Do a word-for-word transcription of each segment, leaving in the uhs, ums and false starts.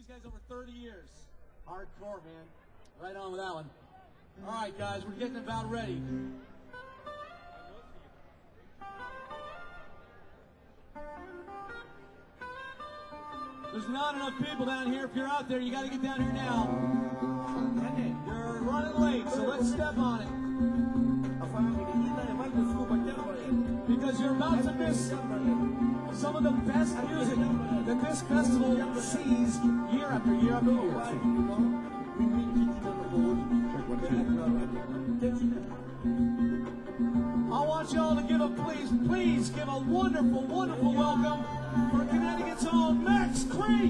these guys over thirty years. Hardcore, man. Right on with that one. All right, guys, we're getting about ready. There's not enough people down here. If you're out there, you got to get down here now. You're running late, so let's step on it. Because you're about to miss some of the best music that this festival sees year after year after year. I want y'all to give a please, please give a wonderful, wonderful welcome for Connecticut's own Max Creek.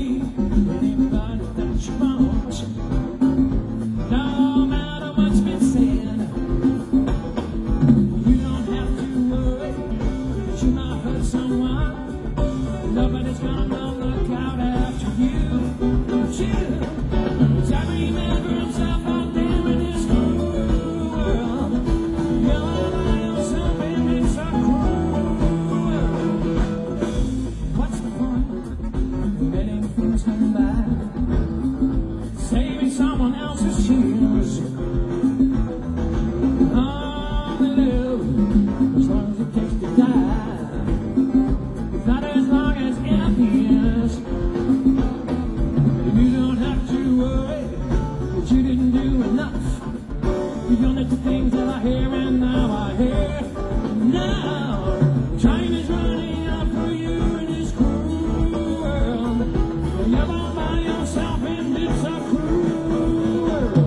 believe in anybody that you want. No matter what's been said, you don't have to worry that you might hurt someone. Nobody's gonna look out after you. But you, as every man for himself out there in this cruel world, you're all by yourself and it's a cruel world. What's the point of letting things come by? Saving someone else's tears. Only live as long as it takes to die. Not as long as it appears. You don't have to worry that you didn't do enough. You don't let the things that I hear and now I hear. Now time is running out for you in this cruel world. You're all by yourself and it's a cruel world.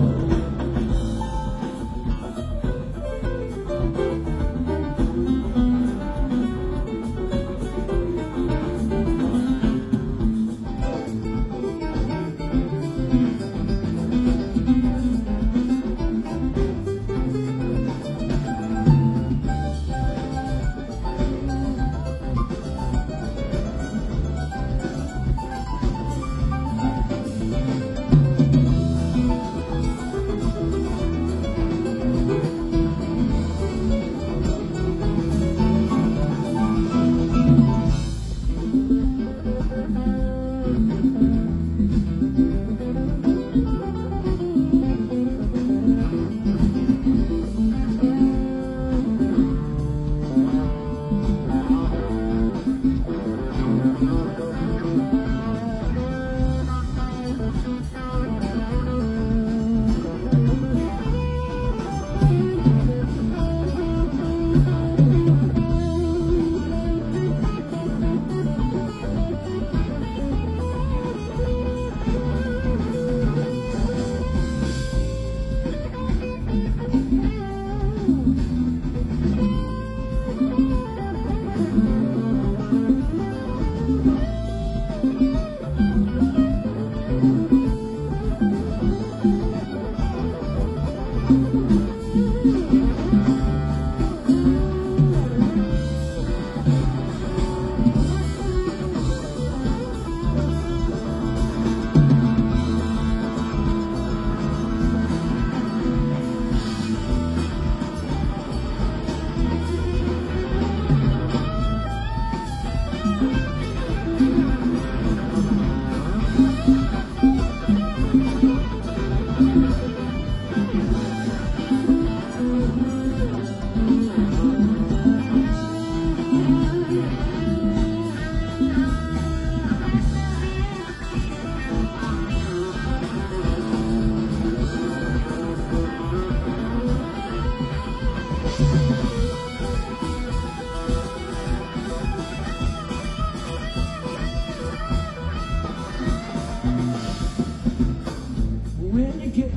When you get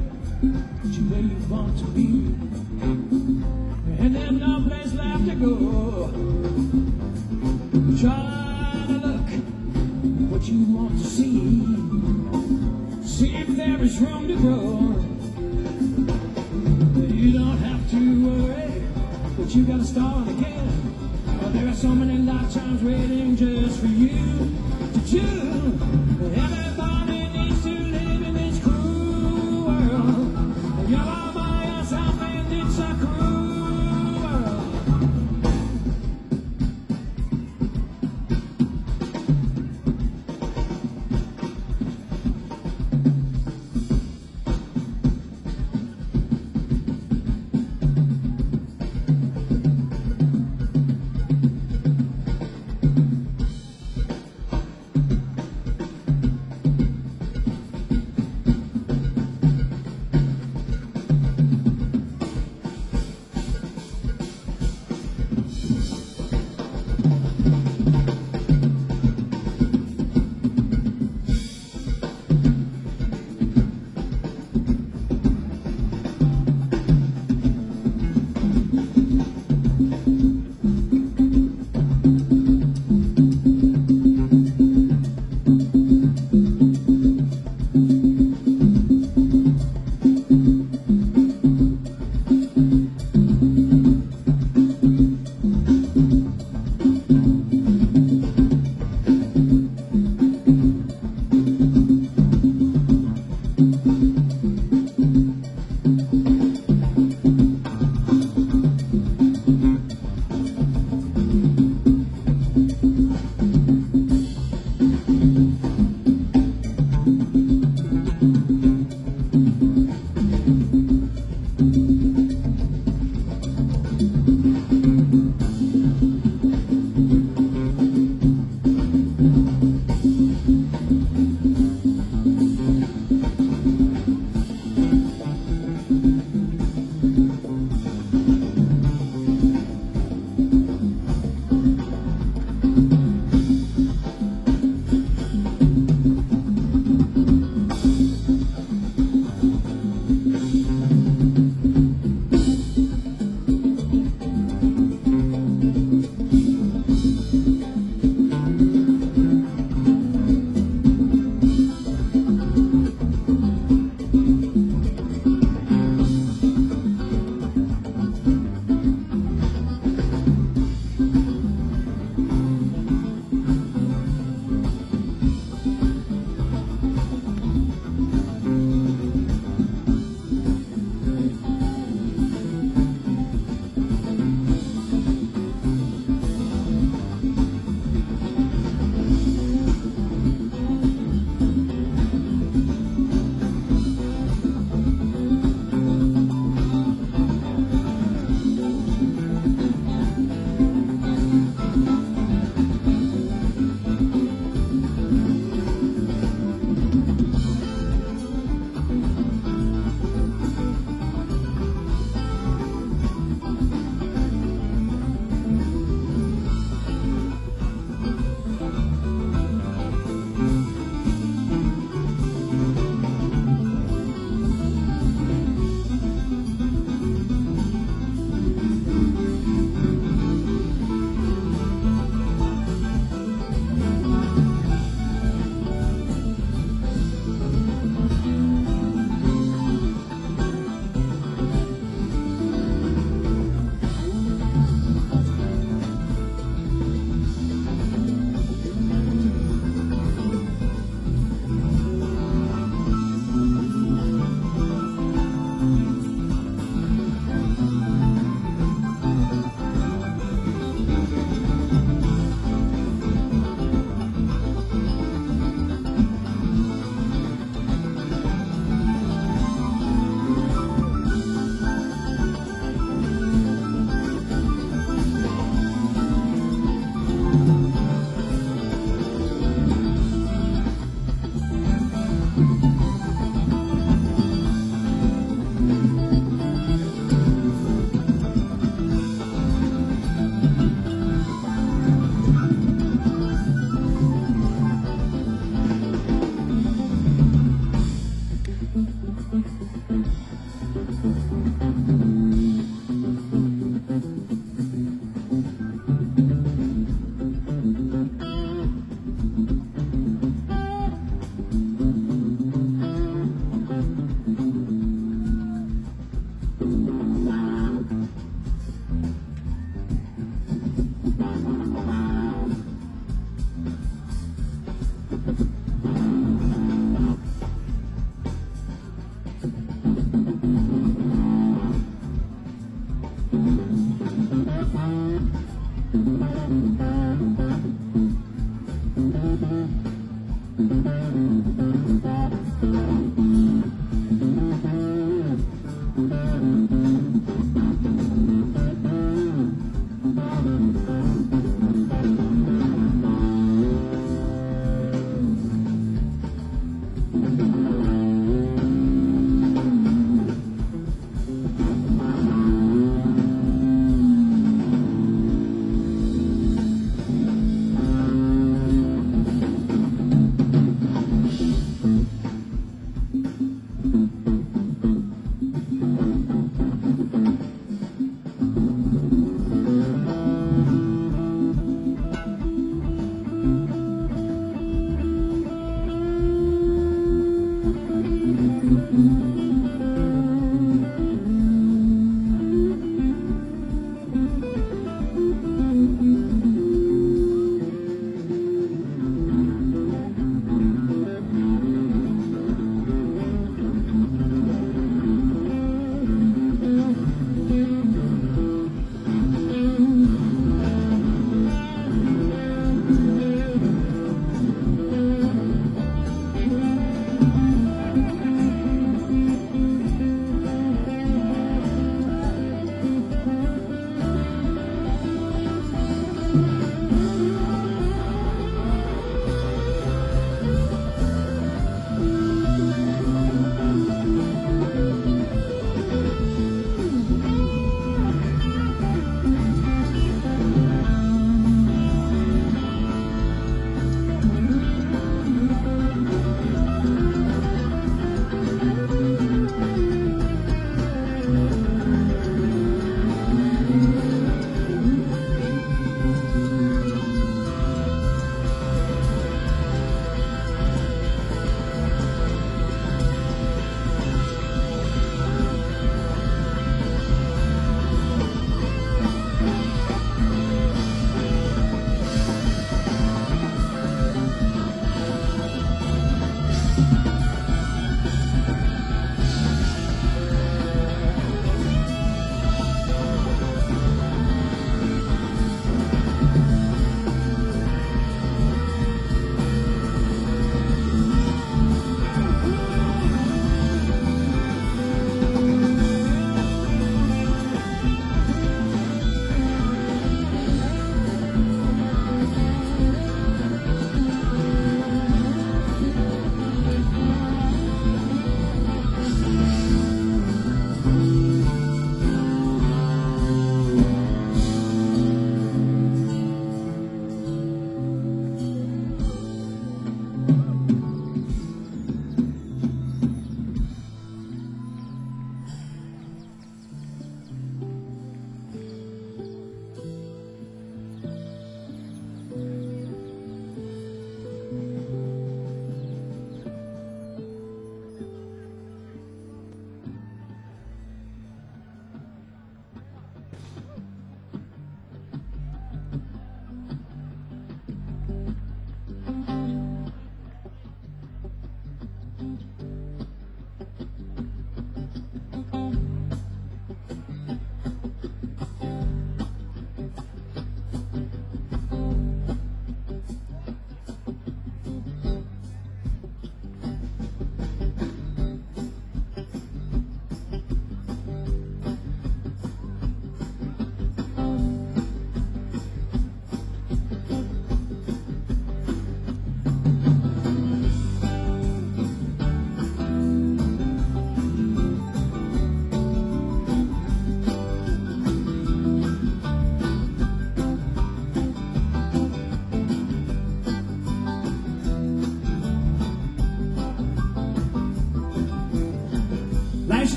to where you want to be, and there's no place left to go, try to look what you want to see, see if there is room to grow. You don't have to worry, but you gotta start again. Well, there are so many lifetimes waiting just for you to do. Everybody needs to live in this cruel world. You're all by yourself and it's a cruel world.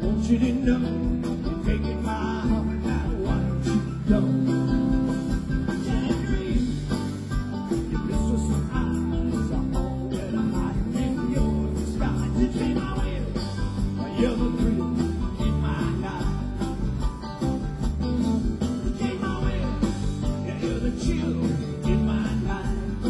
want you to know, you're taking my heart, I want you to know. Can't dream, your crystal eyes are all that I'm hiding in your disguise. You take my will, you're the thrill in my life. You take my will, yeah, you're the chill in my life.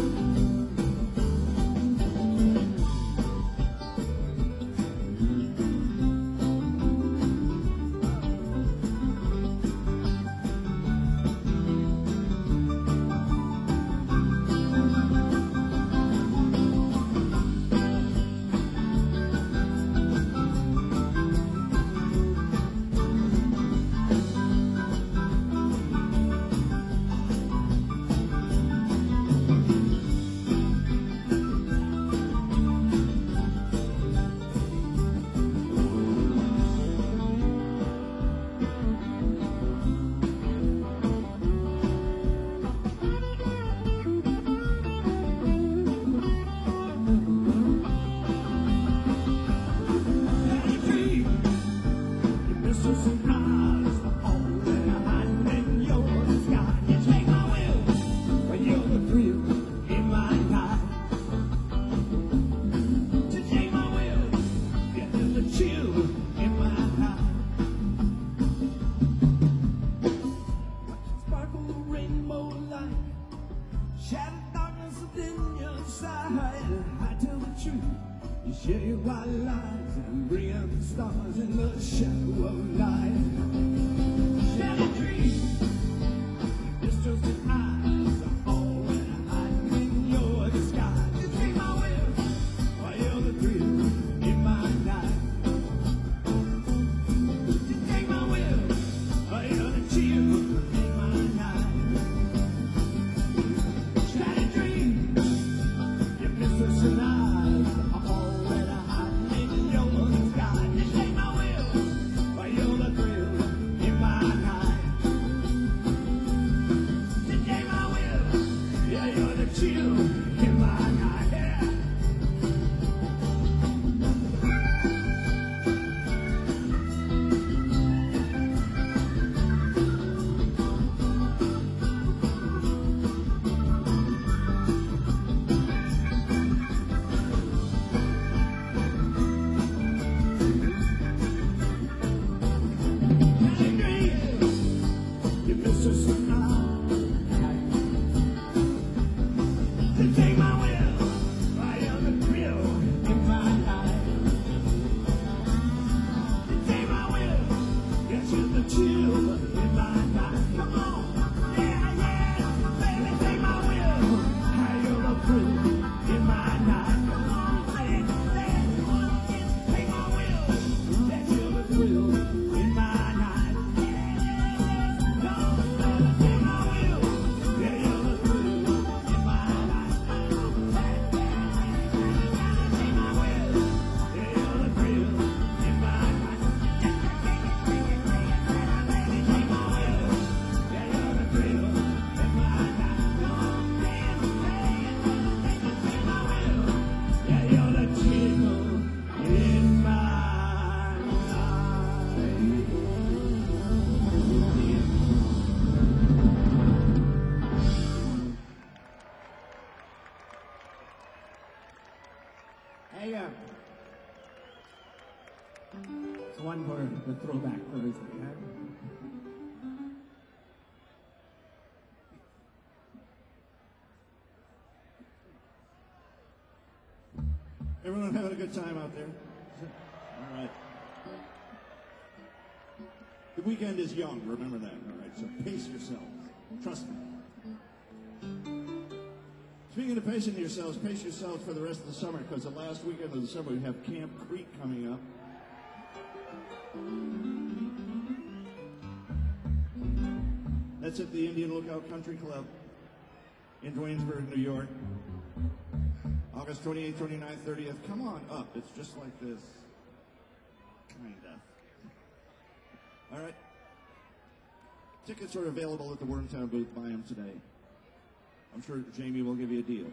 Shattered darkness within your side. I tell the truth, you share your white lies and bring out the stars in the shadow of light. Shattered dreams, distrusted eyes are all that I hide in your disguise. You take my will, while you're the thrill in my night. You take my will, while you're the chill in my night. And eyes are all that I hide in your sky. You take my will, while you're the thrill in my night. You take my will, yeah, you're the chill in my night. Yeah. Hey, uh, it's one for the throwback Thursday, huh? Everyone having a good time out there? All right. The weekend is young, remember that, all right? So pace yourselves. Trust me. Speaking of pacing yourselves, pace yourselves for the rest of the summer, because the last weekend of the summer we have Camp Creek coming up. That's at the Indian Lookout Country Club in Duanesburg, New York. August twenty-eighth, twenty-ninth, thirtieth. Come on up. It's just like this. Kinda. All right. Tickets are available at the Wormtown booth. Buy them today. I'm sure Jamie will give you a deal.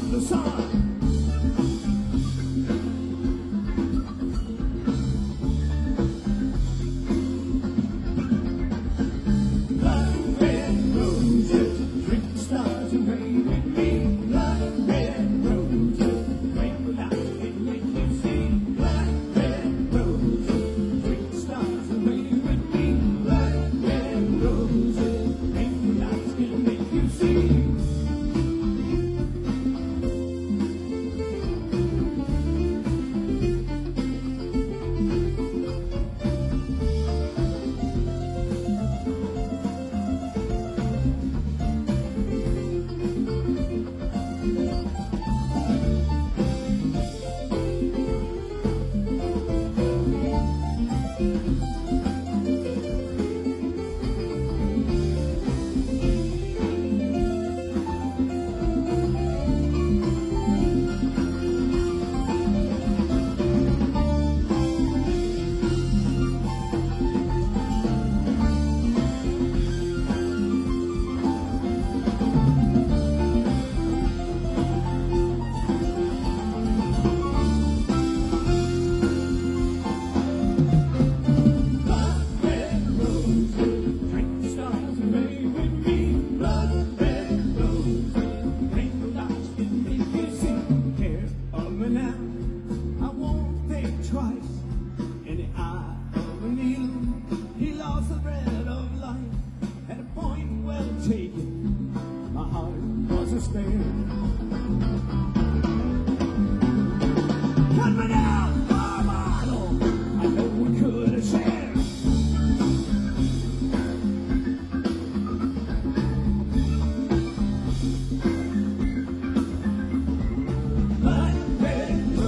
the sun. Blood red roses, drink the stars and rain with me. Blood red roses, rain without and make you see. Blood red roses, drink the stars and rain with me. Blood red roses, rain without and make you see. My heart was a spare. Cut me down, my model. I know we could have shared. Blood red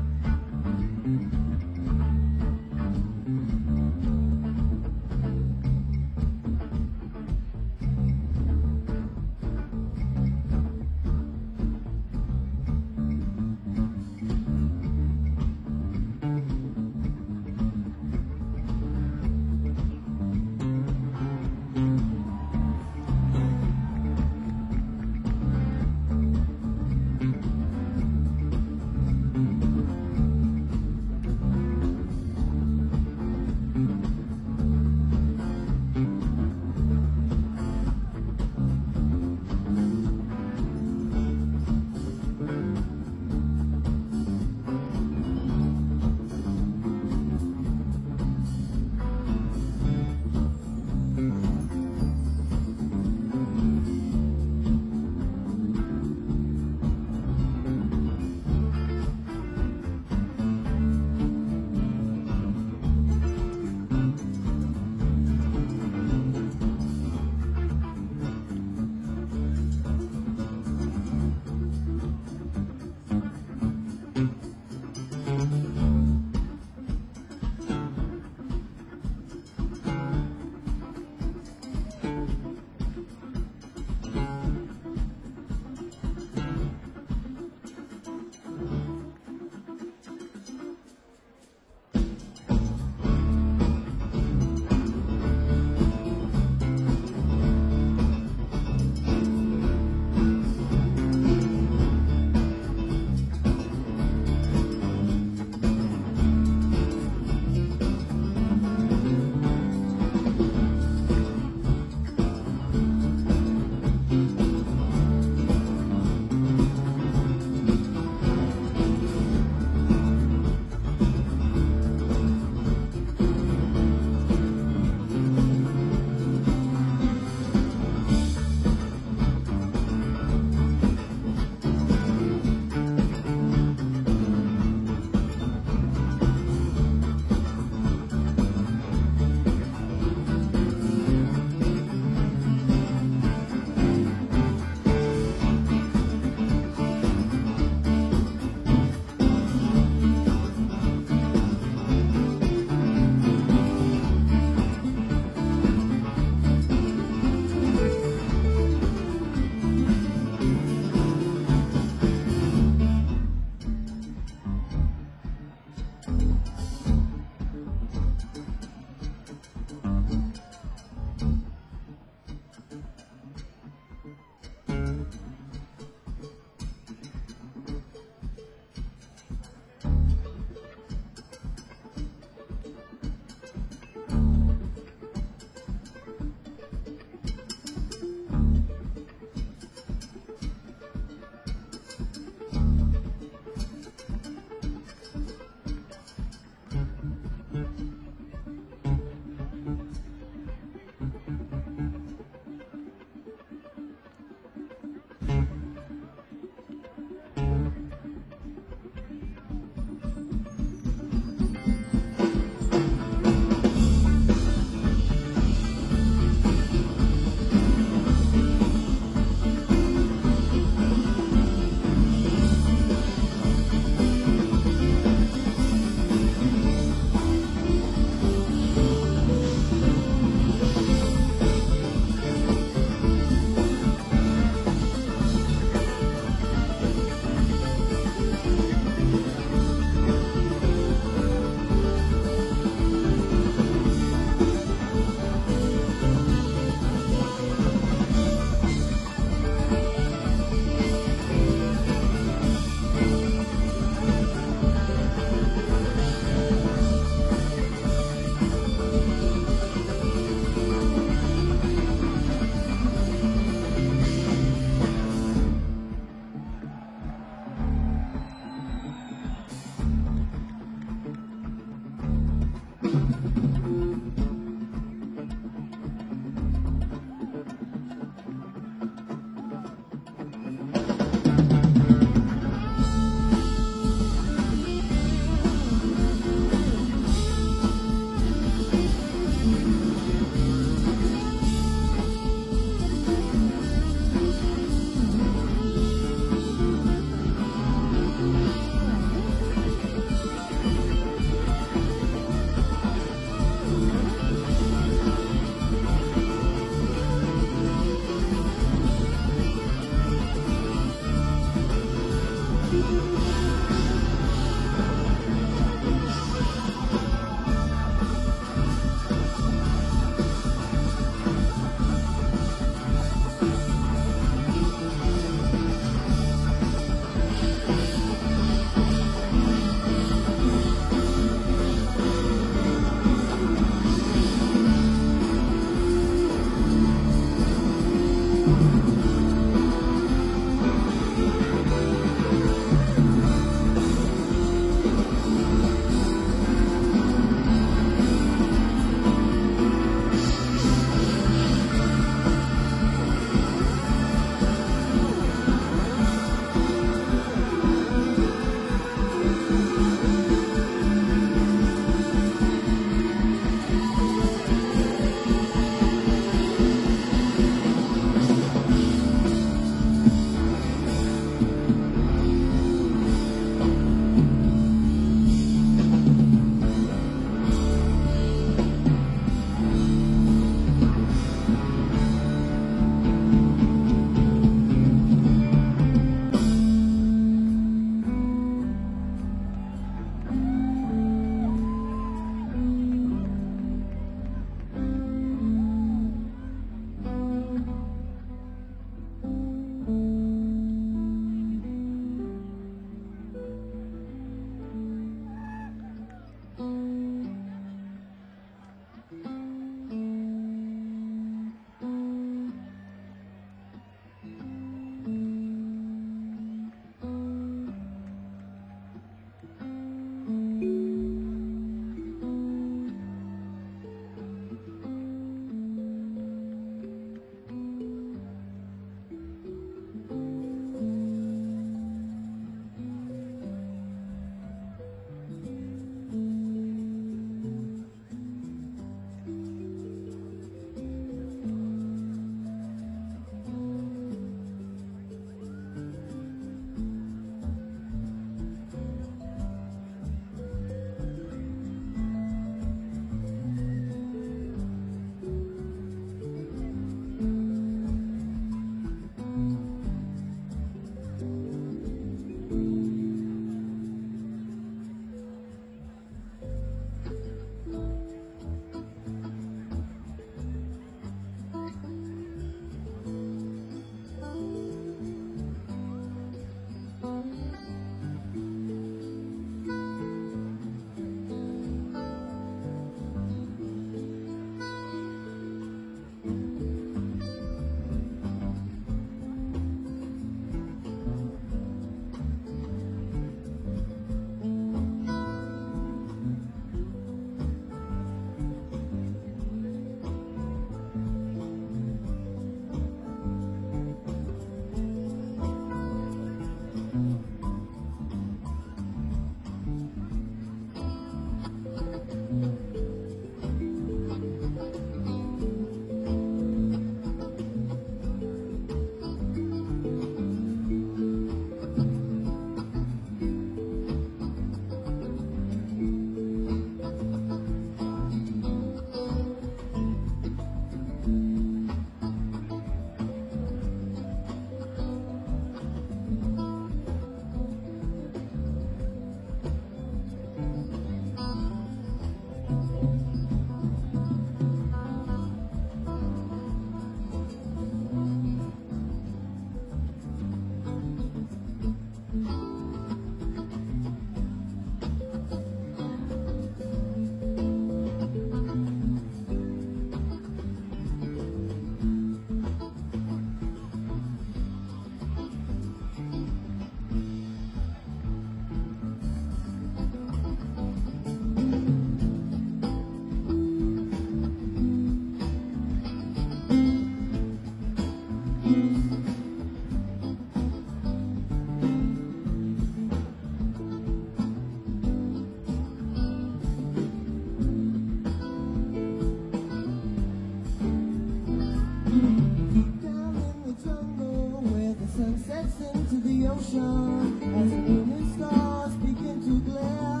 ocean as the moon and stars begin to glare.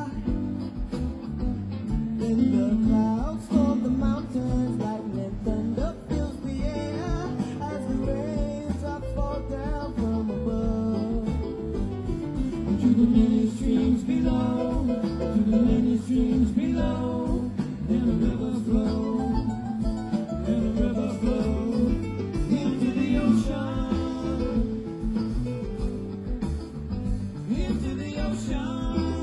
In the clouds storm the mountains, lightning thunder fills the air as the raindrops fall down from above. To the many streams below, to the many streams below, and a river flow, and a river flow into the ocean, into the ocean.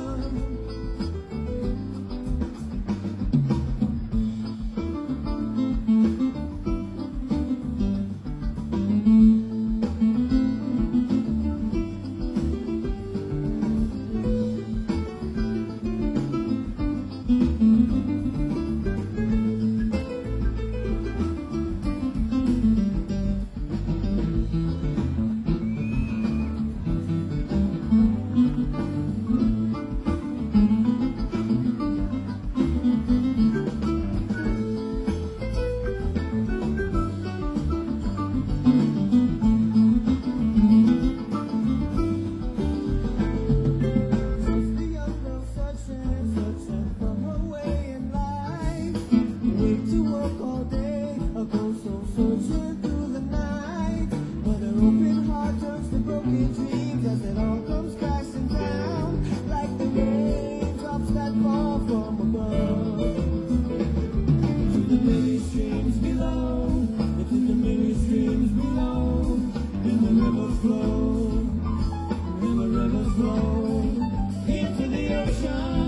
Searching through the night, but her open heart turns to broken dreams as it all comes crashing down like the raindrops that fall from above. To the many streams below, and to the many streams below, and the river flow, and the river flow into the ocean,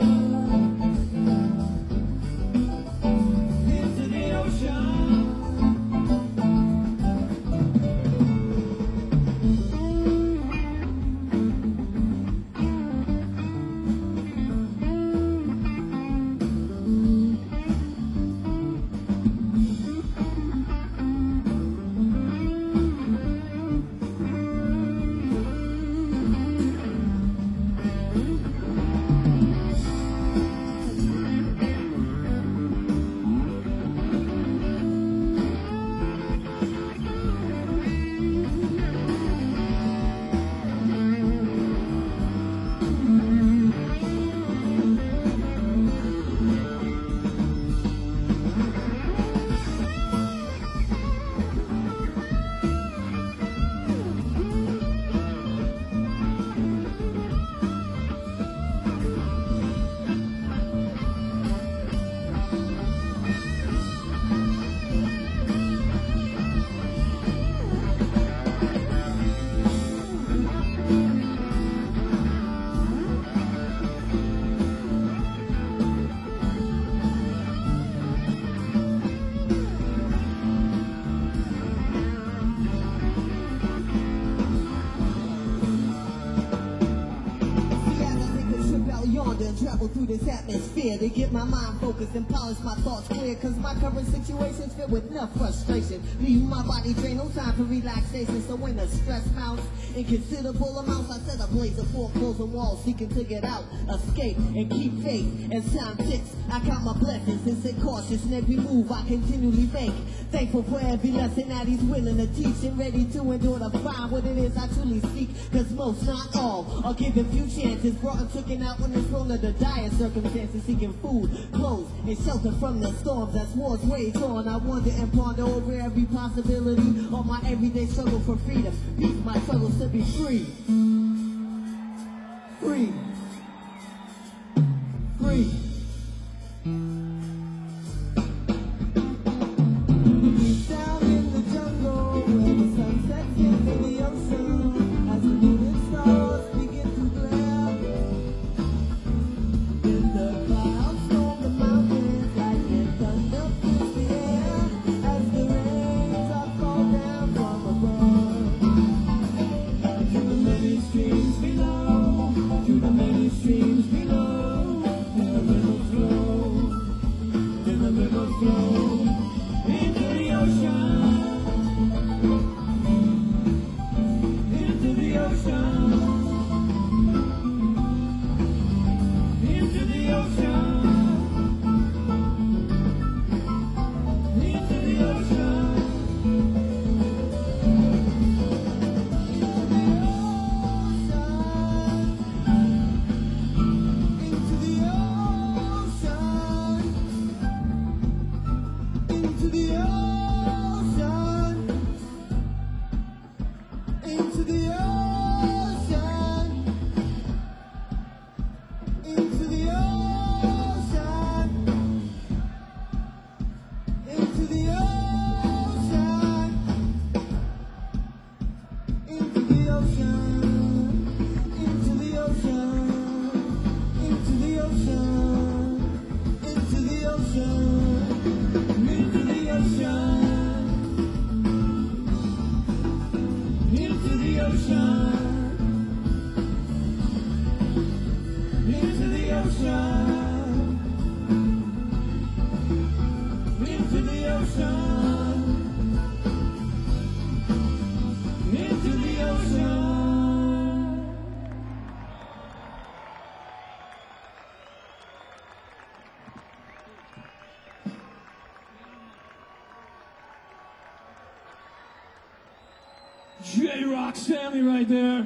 into the ocean. Travel through this atmosphere to get my mind focused and polish my thoughts clear, cause my current situation's filled with enough frustration, leaving my body drained, no time for relaxation. So when the stress mounts in considerable amounts, I set a blaze of four closing walls, seeking to get out, escape, and keep faith. As time ticks, I count my blessings and sit cautious in every move I continually make, thankful for every lesson that he's willing to teach, and ready to endure to find what it is I truly seek, cause most, not all, are given few chances, brought and taken out when it's thrown to the dire circumstances, seeking food, clothes, and shelter from the storms as wars wage on. I wonder and ponder over every possibility of my everyday struggle for freedom, peace, my struggles to be free. Free. Free. Down in the jungle where the sun sets into the ocean as the moon and stars begin to glare. In the clouds storm the mountains, lightning thunder fills the air as the raindrops fall down from above. To the many streams below, to the many streams below, and the river flow, and the river flow into the ocean, into the ocean, into the ocean. ocean, into the ocean, into the ocean, into the ocean, into the ocean, into the ocean, into the ocean. J-Rock Sammy right there.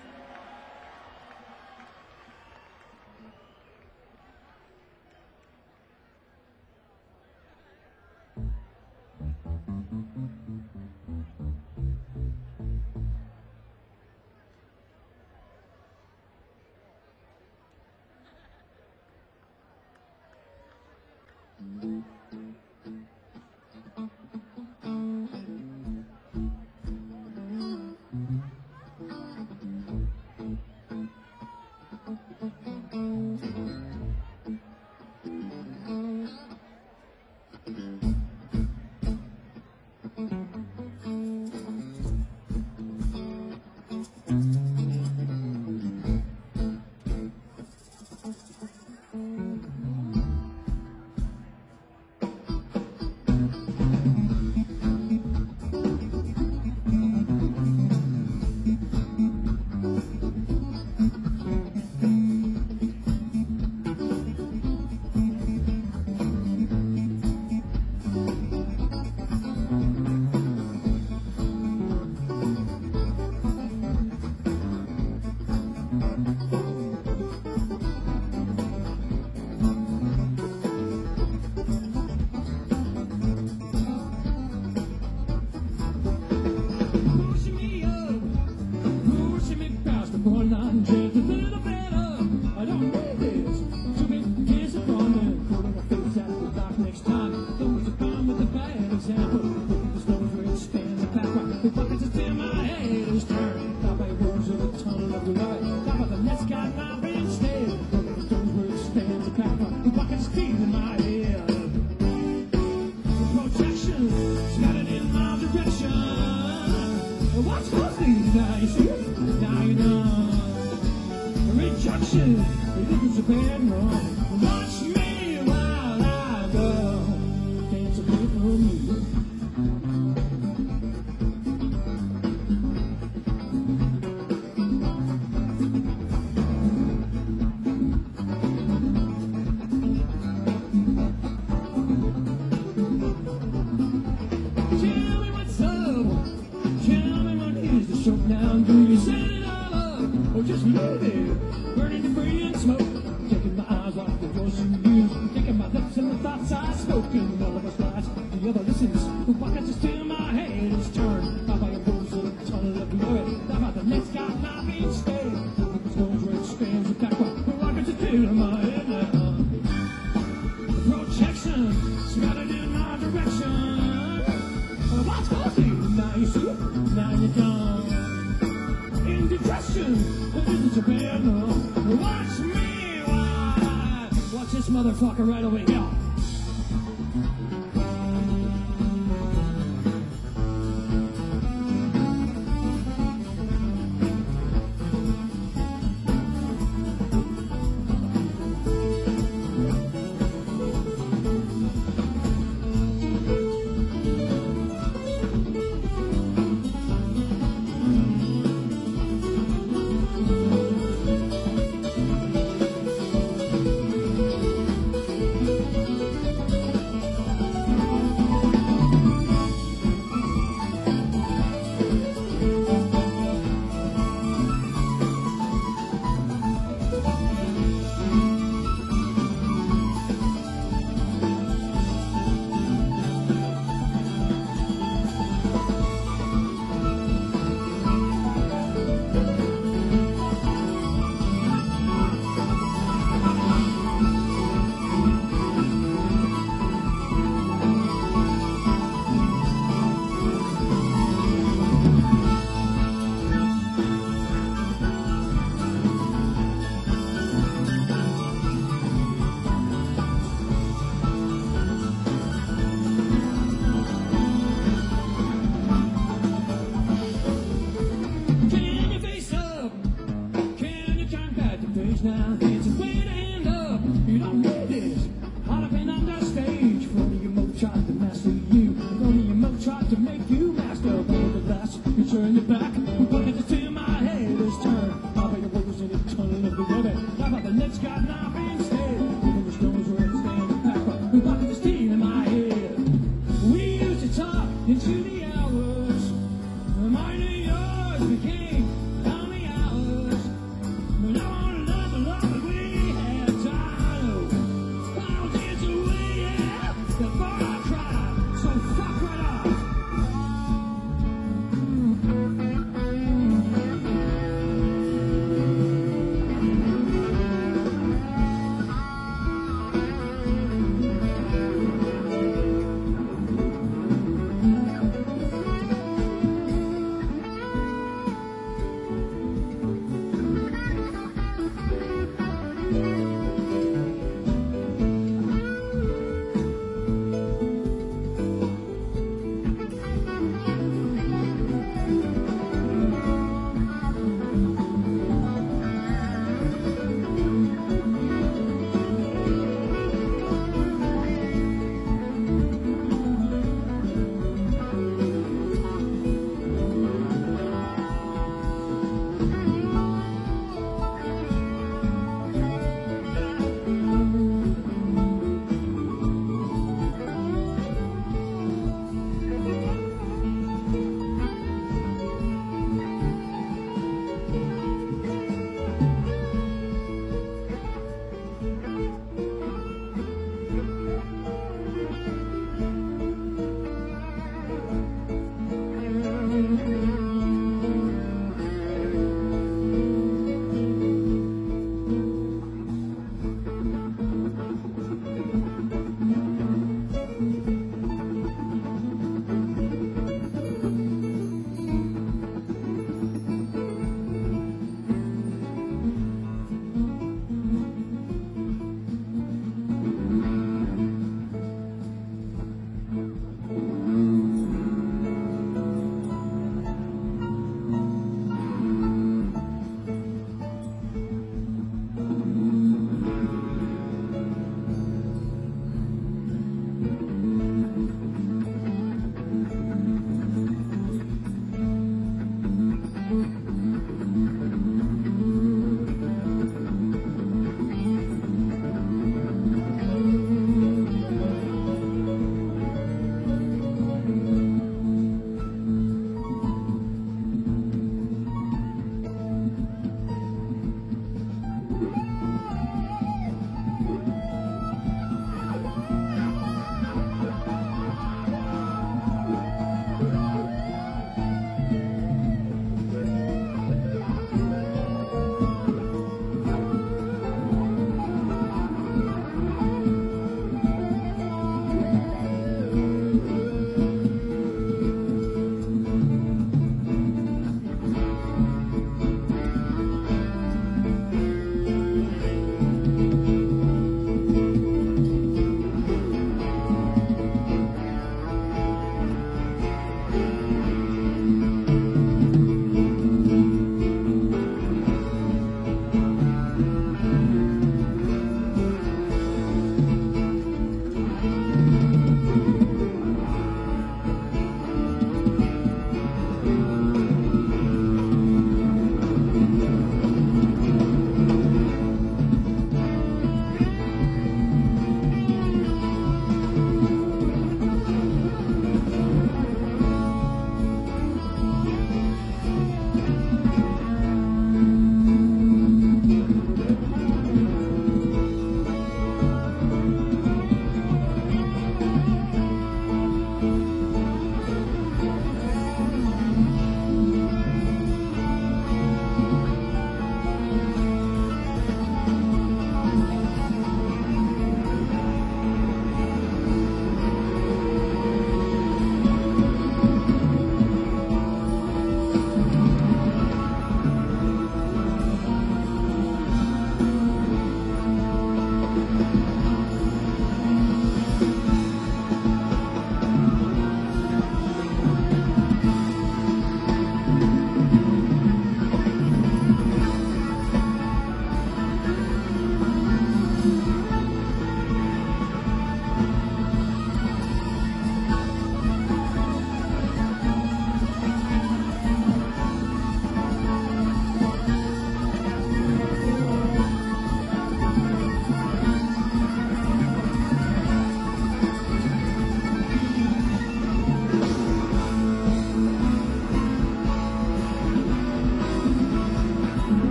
Motherfucker right over here.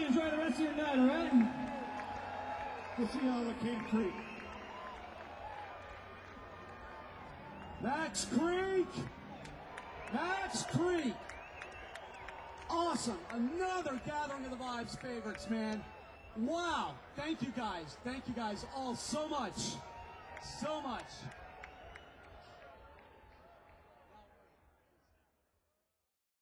and enjoy the rest of your night, all right? We'll see y'all at King Creek. Max Creek! Max Creek! Awesome! Another Gathering of the Vibes favorites, man. Wow! Thank you guys. Thank you guys all so much. So much.